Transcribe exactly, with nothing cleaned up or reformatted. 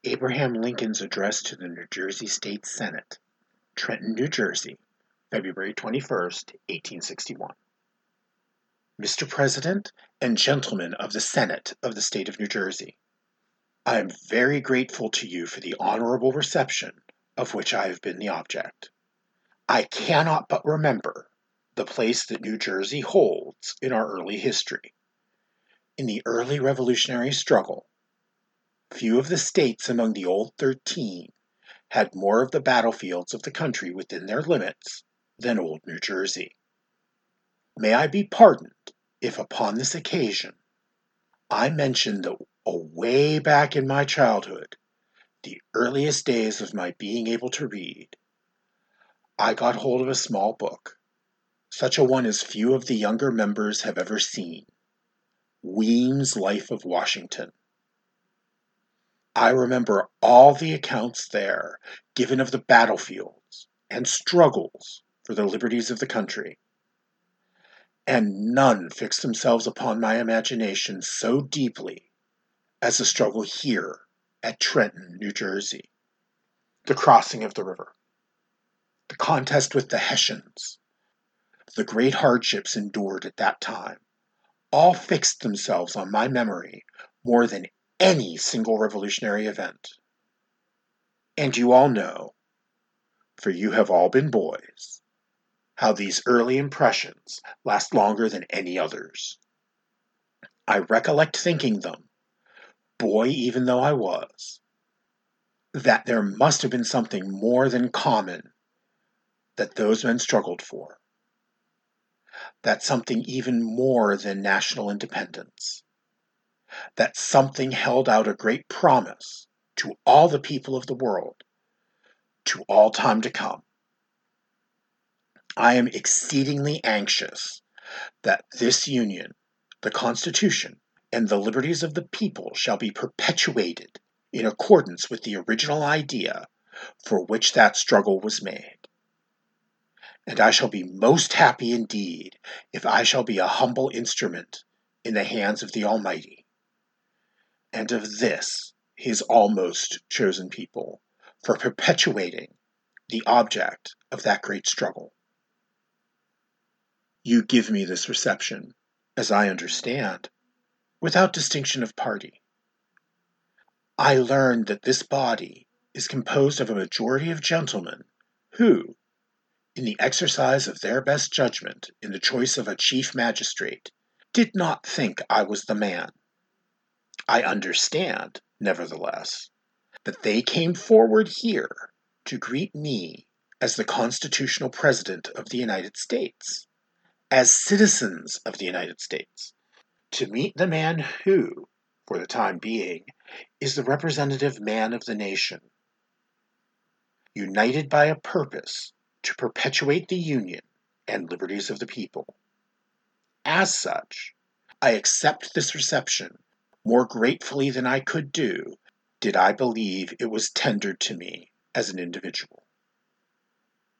Abraham Lincoln's Address to the New Jersey State Senate, Trenton, New Jersey, February twenty-first, eighteen sixty-one. Mister President and Gentlemen of the Senate of the State of New Jersey, I am very grateful to you for the honorable reception of which I have been the object. I cannot but remember the place that New Jersey holds in our early history. In the early revolutionary struggle, few of the states among the Old Thirteen had more of the battlefields of the country within their limits than old New Jersey. May I be pardoned if upon this occasion I mention that away back in my childhood, the earliest days of my being able to read, I got hold of a small book, such a one as few of the younger members have ever seen, Weem's Life of Washington. I remember all the accounts there given of the battlefields and struggles for the liberties of the country, and none fixed themselves upon my imagination so deeply as the struggle here at Trenton, New Jersey. The crossing of the river, the contest with the Hessians, the great hardships endured at that time, all fixed themselves on my memory more than any single revolutionary event. And you all know, for you have all been boys, how these early impressions last longer than any others. I recollect thinking them, boy even though I was, that there must have been something more than common that those men struggled for, that something even more than national independence, that something held out a great promise to all the people of the world, to all time to come. I am exceedingly anxious that this Union, the Constitution, and the liberties of the people shall be perpetuated in accordance with the original idea for which that struggle was made. And I shall be most happy indeed if I shall be a humble instrument in the hands of the Almighty, and of this, his almost chosen people, for perpetuating the object of that great struggle. You give me this reception, as I understand, without distinction of party. I learn that this body is composed of a majority of gentlemen who, in the exercise of their best judgment in the choice of a chief magistrate, did not think I was the man. I understand, nevertheless, that they came forward here to greet me as the constitutional president of the United States, as citizens of the United States, to meet the man who, for the time being, is the representative man of the nation, united by a purpose to perpetuate the union and liberties of the people. As such, I accept this reception more gratefully than I could do did I believe it was tendered to me as an individual.